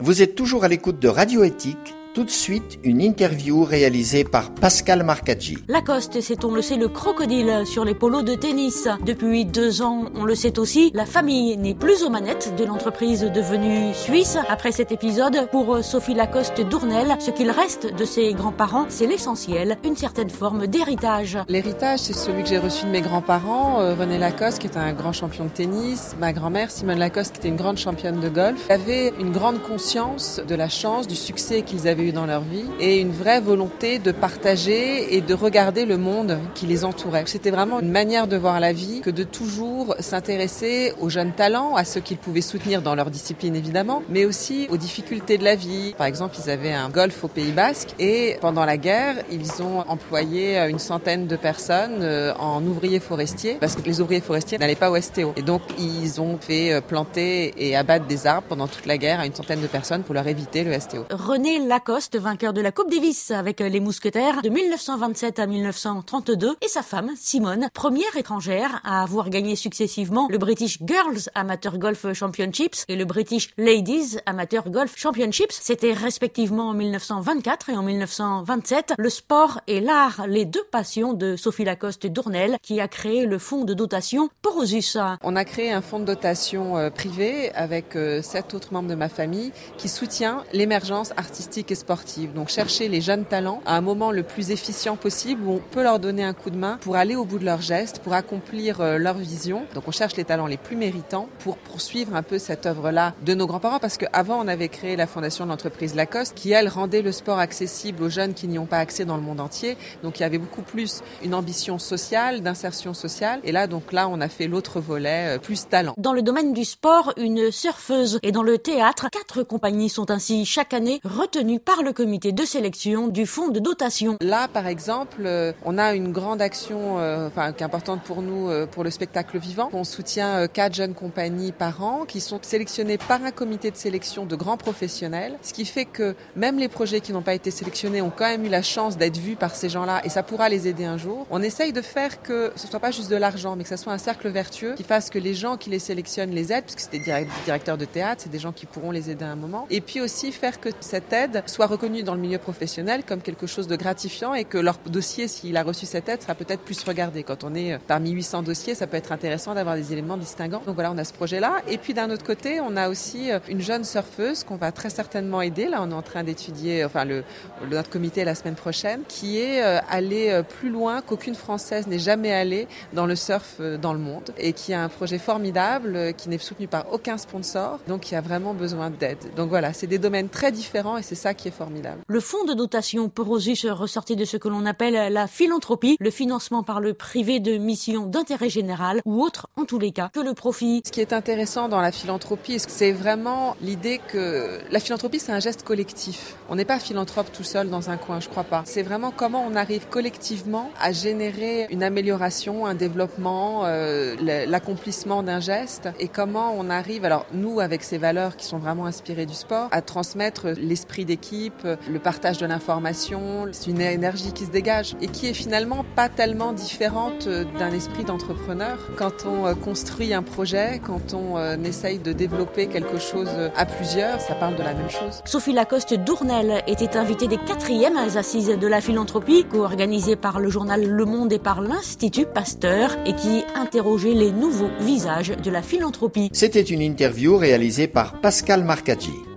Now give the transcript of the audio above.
Vous êtes toujours à l'écoute de Radio Éthique. Tout de suite, une interview réalisée par Pascal Marcaggi. Lacoste, c'est, on le sait, le crocodile sur les polos de tennis. Depuis 2 ans, on le sait aussi, la famille n'est plus aux manettes de l'entreprise devenue suisse. Après cet épisode, pour Sophie Lacoste-Dournel, ce qu'il reste de ses grands-parents, c'est l'essentiel, une certaine forme d'héritage. L'héritage, c'est celui que j'ai reçu de mes grands-parents, René Lacoste, qui est un grand champion de tennis, ma grand-mère, Simone Lacoste, qui était une grande championne de golf. Ils avaient une grande conscience de la chance, du succès qu'ils avaient eu dans leur vie et une vraie volonté de partager et de regarder le monde qui les entourait. C'était vraiment une manière de voir la vie que de toujours s'intéresser aux jeunes talents, à ceux qu'ils pouvaient soutenir dans leur discipline évidemment, mais aussi aux difficultés de la vie. Par exemple, ils avaient un golf au Pays Basque et pendant la guerre, ils ont employé une centaine de personnes en ouvriers forestiers parce que les ouvriers forestiers n'allaient pas au STO. Et donc, ils ont fait planter et abattre des arbres pendant toute la guerre à une centaine de personnes pour leur éviter le STO. René Lacoste, vainqueur de la Coupe Davis avec les Mousquetaires de 1927 à 1932, et sa femme, Simone, première étrangère à avoir gagné successivement le British Girls Amateur Golf Championships et le British Ladies Amateur Golf Championships. C'était respectivement en 1924 et en 1927. Le sport et l'art, les deux passions de Sophie Lacoste-Dournel, qui a créé le fonds de dotation Porosus. On a créé un fonds de dotation privé avec 7 autres membres de ma famille qui soutient l'émergence artistique et sportive. Donc chercher les jeunes talents à un moment le plus efficient possible où on peut leur donner un coup de main pour aller au bout de leurs gestes, pour accomplir leur vision. Donc on cherche les talents les plus méritants pour poursuivre un peu cette œuvre-là de nos grands-parents, parce qu'avant on avait créé la fondation de l'entreprise Lacoste qui, elle, rendait le sport accessible aux jeunes qui n'y ont pas accès dans le monde entier. Donc il y avait beaucoup plus une ambition sociale, d'insertion sociale. Et là, on a fait l'autre volet, plus talent. Dans le domaine du sport, une surfeuse, et dans le théâtre, 4 compagnies sont ainsi chaque année retenues par le comité de sélection du fonds de dotation. Là, par exemple, on a une grande action qui est importante pour nous, pour le spectacle vivant. On soutient 4 jeunes compagnies par an qui sont sélectionnées par un comité de sélection de grands professionnels, ce qui fait que même les projets qui n'ont pas été sélectionnés ont quand même eu la chance d'être vus par ces gens-là et ça pourra les aider un jour. On essaye de faire que ce soit pas juste de l'argent, mais que ça soit un cercle vertueux qui fasse que les gens qui les sélectionnent les aident, parce que c'est des directeurs de théâtre, c'est des gens qui pourront les aider à un moment. Et puis aussi faire que cette aide soit reconnue dans le milieu professionnel comme quelque chose de gratifiant et que leur dossier, s'il a reçu cette aide, sera peut-être plus regardé. Quand on est parmi 800 dossiers, ça peut être intéressant d'avoir des éléments distinguants. Donc voilà, on a ce projet-là. Et puis d'un autre côté, on a aussi une jeune surfeuse qu'on va très certainement aider. Là, on est en train d'étudier, notre comité la semaine prochaine, qui est allée plus loin qu'aucune Française n'est jamais allée dans le surf dans le monde et qui a un projet formidable, qui n'est soutenu par aucun sponsor, donc qui a vraiment besoin d'aide. Donc voilà, c'est des domaines très différents et c'est ça qui est formidable. Le fonds de dotation Porosus ressortit de ce que l'on appelle la philanthropie, le financement par le privé de missions d'intérêt général ou autres, en tous les cas, que le profit. Ce qui est intéressant dans la philanthropie, c'est vraiment l'idée que la philanthropie, c'est un geste collectif. On n'est pas philanthrope tout seul dans un coin, je crois pas. C'est vraiment comment on arrive collectivement à générer une amélioration, un développement, l'accomplissement d'un geste et comment on arrive, alors nous, avec ces valeurs qui sont vraiment inspirées du sport, à transmettre l'esprit d'équipe, le partage de l'information, c'est une énergie qui se dégage et qui est finalement pas tellement différente d'un esprit d'entrepreneur. Quand on construit un projet, quand on essaye de développer quelque chose à plusieurs, ça parle de la même chose. Sophie Lacoste-Dournel était invitée des 4e assises de la philanthropie, co-organisées par le journal Le Monde et par l'Institut Pasteur, et qui interrogeait les nouveaux visages de la philanthropie. C'était une interview réalisée par Pascal Marcaggi.